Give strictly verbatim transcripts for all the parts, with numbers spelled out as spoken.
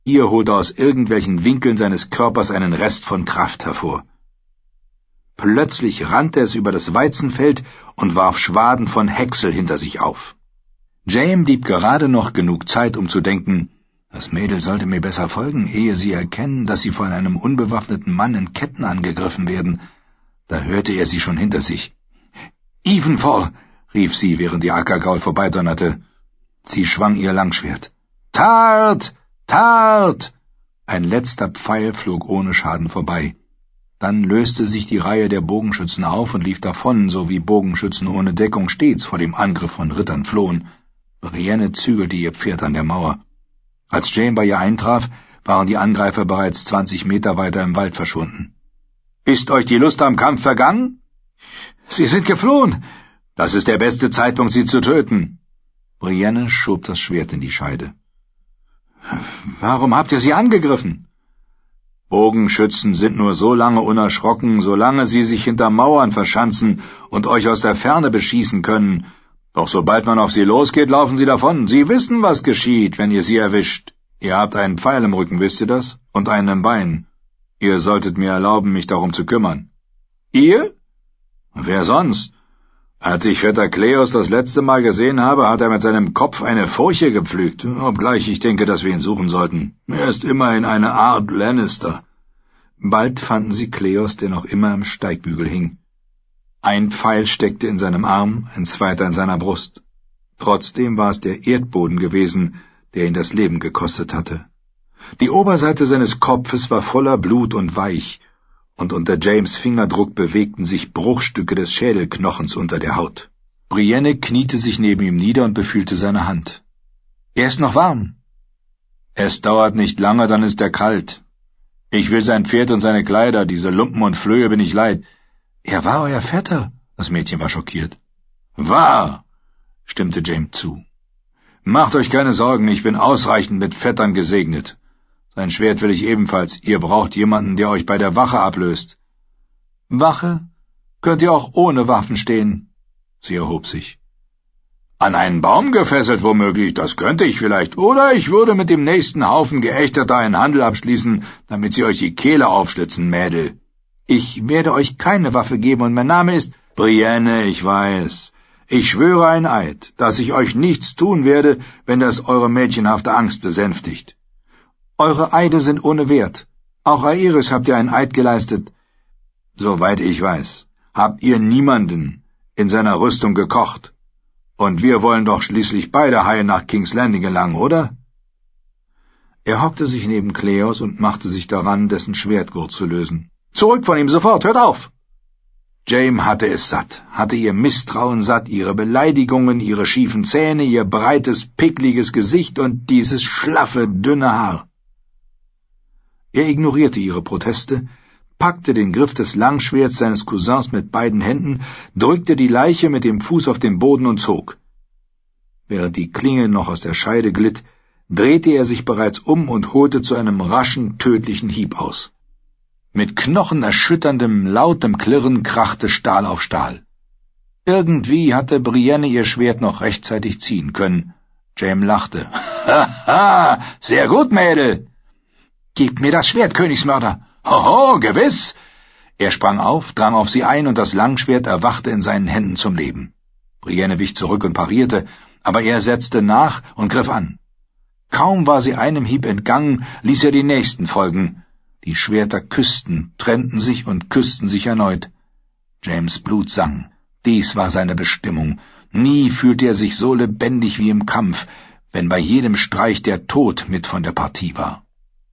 Ihr holt er aus irgendwelchen Winkeln seines Körpers einen Rest von Kraft hervor. Plötzlich rannte es über das Weizenfeld und warf Schwaden von Häcksel hinter sich auf. Jane blieb gerade noch genug Zeit, um zu denken, das Mädel sollte mir besser folgen, ehe sie erkennen, dass sie von einem unbewaffneten Mann in Ketten angegriffen werden. Da hörte er sie schon hinter sich. »Evenfall«, rief sie, während die Ackergaul vorbeidonnerte. Sie schwang ihr Langschwert. »Tart! Tart!« Ein letzter Pfeil flog ohne Schaden vorbei. Dann löste sich die Reihe der Bogenschützen auf und lief davon, so wie Bogenschützen ohne Deckung stets vor dem Angriff von Rittern flohen. Brienne zügelte ihr Pferd an der Mauer. Als Jane bei ihr eintraf, waren die Angreifer bereits zwanzig Meter weiter im Wald verschwunden. »Ist euch die Lust am Kampf vergangen?« »Sie sind geflohen!« »Das ist der beste Zeitpunkt, sie zu töten.« Brienne schob das Schwert in die Scheide. »Warum habt ihr sie angegriffen?« »Bogenschützen sind nur so lange unerschrocken, solange sie sich hinter Mauern verschanzen und euch aus der Ferne beschießen können. Doch sobald man auf sie losgeht, laufen sie davon. Sie wissen, was geschieht, wenn ihr sie erwischt. Ihr habt einen Pfeil im Rücken, wisst ihr das? Und einen im Bein. Ihr solltet mir erlauben, mich darum zu kümmern.« »Ihr?« »Wer sonst? Als ich Vetter Kleos das letzte Mal gesehen habe, hat er mit seinem Kopf eine Furche gepflügt, obgleich ich denke, dass wir ihn suchen sollten. Er ist immerhin eine Art Lannister.« Bald fanden sie Kleos, der noch immer im Steigbügel hing. Ein Pfeil steckte in seinem Arm, ein zweiter in seiner Brust. Trotzdem war es der Erdboden gewesen, der ihn das Leben gekostet hatte. Die Oberseite seines Kopfes war voller Blut und weich, und unter James' Fingerdruck bewegten sich Bruchstücke des Schädelknochens unter der Haut. Brienne kniete sich neben ihm nieder und befühlte seine Hand. »Er ist noch warm.« »Es dauert nicht lange, dann ist er kalt. Ich will sein Pferd und seine Kleider, diese Lumpen und Flöhe bin ich leid.« »Er war euer Vetter«, das Mädchen war schockiert. »War«, stimmte James zu. »Macht euch keine Sorgen, ich bin ausreichend mit Vettern gesegnet. Sein Schwert will ich ebenfalls. Ihr braucht jemanden, der euch bei der Wache ablöst.« »Wache? Könnt ihr auch ohne Waffen stehen?« Sie erhob sich. »An einen Baum gefesselt womöglich, das könnte ich vielleicht. Oder ich würde mit dem nächsten Haufen Geächteter einen Handel abschließen, damit sie euch die Kehle aufschlitzen, Mädel.« »Ich werde euch keine Waffe geben, und mein Name ist...« »Brienne, ich weiß. Ich schwöre ein Eid, dass ich euch nichts tun werde, wenn das eure mädchenhafte Angst besänftigt.« »Eure Eide sind ohne Wert. Auch Aerys habt ihr einen Eid geleistet.« »Soweit ich weiß, habt ihr niemanden in seiner Rüstung gekocht. Und wir wollen doch schließlich beide heil nach King's Landing gelangen, oder?« Er hockte sich neben Kleos und machte sich daran, dessen Schwertgurt zu lösen. »Zurück von ihm, sofort, hört auf!« Jane hatte es satt, hatte ihr Misstrauen satt, ihre Beleidigungen, ihre schiefen Zähne, ihr breites, pickliges Gesicht und dieses schlaffe, dünne Haar. Er ignorierte ihre Proteste, packte den Griff des Langschwerts seines Cousins mit beiden Händen, drückte die Leiche mit dem Fuß auf den Boden und zog. Während die Klinge noch aus der Scheide glitt, drehte er sich bereits um und holte zu einem raschen, tödlichen Hieb aus. Mit knochenerschütterndem, lautem Klirren krachte Stahl auf Stahl. Irgendwie hatte Brienne ihr Schwert noch rechtzeitig ziehen können. Jaime lachte. »Haha, sehr gut, Mädel!« »Gebt mir das Schwert, Königsmörder!« »Hoho, gewiss!« Er sprang auf, drang auf sie ein, und das Langschwert erwachte in seinen Händen zum Leben. Brienne wich zurück und parierte, aber er setzte nach und griff an. Kaum war sie einem Hieb entgangen, ließ er die nächsten folgen. Die Schwerter küssten, trennten sich und küssten sich erneut. James' Blut sang. Dies war seine Bestimmung. Nie fühlte er sich so lebendig wie im Kampf, wenn bei jedem Streich der Tod mit von der Partie war.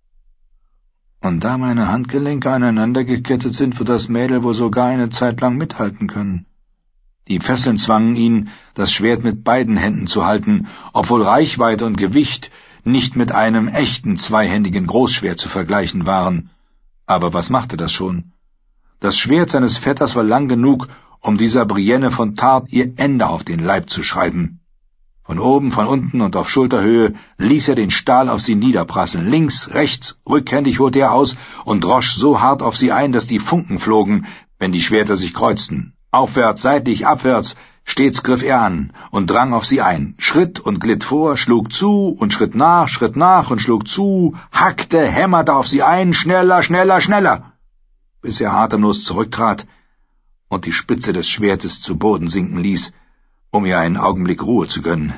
Und da meine Handgelenke aneinandergekettet sind, wird das Mädel wohl sogar eine Zeit lang mithalten können. Die Fesseln zwangen ihn, das Schwert mit beiden Händen zu halten, obwohl Reichweite und Gewicht nicht mit einem echten zweihändigen Großschwert zu vergleichen waren. Aber was machte das schon? Das Schwert seines Vetters war lang genug, um dieser Brienne von Tart ihr Ende auf den Leib zu schreiben. Von oben, von unten und auf Schulterhöhe ließ er den Stahl auf sie niederprasseln. Links, rechts, rückhändig holte er aus und drosch so hart auf sie ein, dass die Funken flogen, wenn die Schwerter sich kreuzten. Aufwärts, seitlich, abwärts Stets griff er an und drang auf sie ein, schritt und glitt vor, schlug zu und schritt nach, schritt nach und schlug zu, hackte, hämmerte auf sie ein, schneller, schneller, schneller, bis er atemlos zurücktrat und die Spitze des Schwertes zu Boden sinken ließ, um ihr einen Augenblick Ruhe zu gönnen.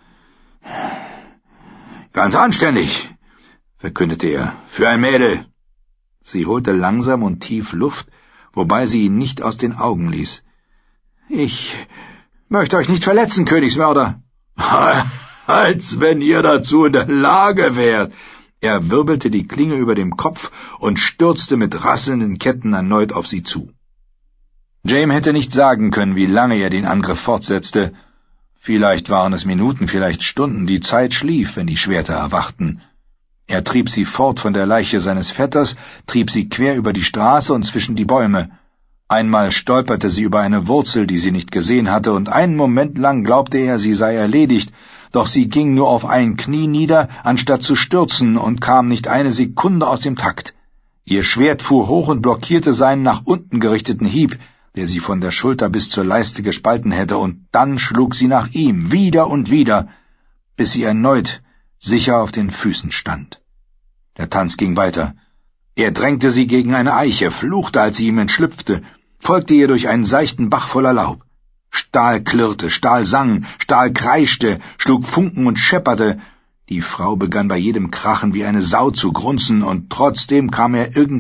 »Ganz anständig«, verkündete er, »für ein Mädel.« Sie holte langsam und tief Luft, wobei sie ihn nicht aus den Augen ließ. »Ich möchte euch nicht verletzen, Königsmörder.« »Als wenn ihr dazu in der Lage wärt!« Er wirbelte die Klinge über dem Kopf und stürzte mit rasselnden Ketten erneut auf sie zu. Jaime hätte nicht sagen können, wie lange er den Angriff fortsetzte. Vielleicht waren es Minuten, vielleicht Stunden, die Zeit schlief, wenn die Schwerter erwachten. Er trieb sie fort von der Leiche seines Vetters, trieb sie quer über die Straße und zwischen die Bäume. Einmal stolperte sie über eine Wurzel, die sie nicht gesehen hatte, und einen Moment lang glaubte er, sie sei erledigt, doch sie ging nur auf ein Knie nieder, anstatt zu stürzen, und kam nicht eine Sekunde aus dem Takt. Ihr Schwert fuhr hoch und blockierte seinen nach unten gerichteten Hieb, der sie von der Schulter bis zur Leiste gespalten hätte, und dann schlug sie nach ihm, wieder und wieder, bis sie erneut sicher auf den Füßen stand. Der Tanz ging weiter. Er drängte sie gegen eine Eiche, fluchte, als sie ihm entschlüpfte, folgte ihr durch einen seichten Bach voller Laub. Stahl klirrte, Stahl sang, Stahl kreischte, schlug Funken und schepperte. Die Frau begann bei jedem Krachen wie eine Sau zu grunzen, und trotzdem kam er irgendwie